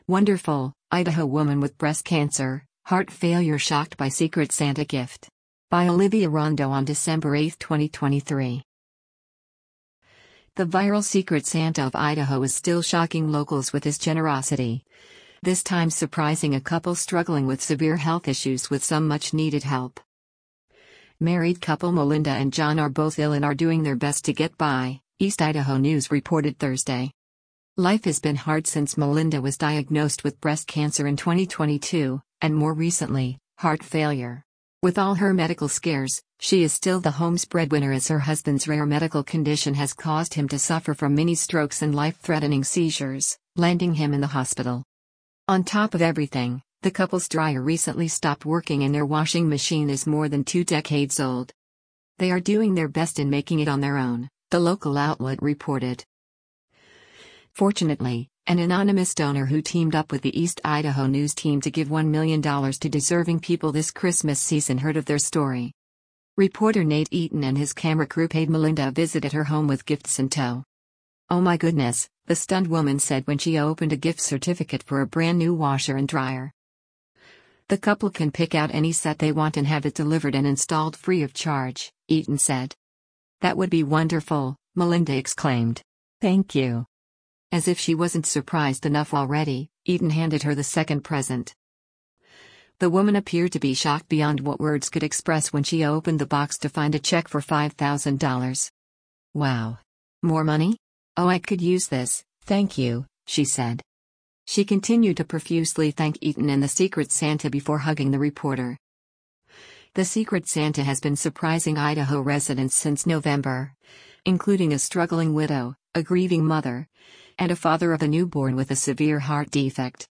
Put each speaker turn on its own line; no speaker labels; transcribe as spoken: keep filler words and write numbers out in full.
Wonderful, Idaho woman with breast cancer, heart failure shocked by Secret Santa gift. By Olivia Rondo on December eighth, twenty twenty-three. The viral Secret Santa of Idaho is still shocking locals with his generosity. This time surprising a couple struggling with severe health issues with some much-needed help. Married couple Melinda and John are both ill and are doing their best to get by, East Idaho News reported Thursday. Life has been hard since Melinda was diagnosed with breast cancer in twenty twenty-two, and more recently, heart failure. With all her medical scares, she is still the home's breadwinner as her husband's rare medical condition has caused him to suffer from mini strokes and life-threatening seizures, landing him in the hospital. On top of everything, the couple's dryer recently stopped working and their washing machine is more than two decades old. They are doing their best in making it on their own, the local outlet reported. Fortunately, an anonymous donor who teamed up with the East Idaho News team to give one million dollars to deserving people this Christmas season heard of their story. Reporter Nate Eaton and his camera crew paid Melinda a visit at her home with gifts in tow. "Oh my goodness," the stunned woman said when she opened a gift certificate for a brand new washer and dryer. "The couple can pick out any set they want and have it delivered and installed free of charge," Eaton said. "That would be wonderful," Melinda exclaimed. "Thank you." As if she wasn't surprised enough already, Eaton handed her the second present. The woman appeared to be shocked beyond what words could express when she opened the box to find a check for five thousand dollars. "Wow. More money? Oh, I could use this, thank you," she said. She continued to profusely thank Eaton and the Secret Santa before hugging the reporter. The Secret Santa has been surprising Idaho residents since November, including a struggling widow, a grieving mother, and a father of a newborn with a severe heart defect.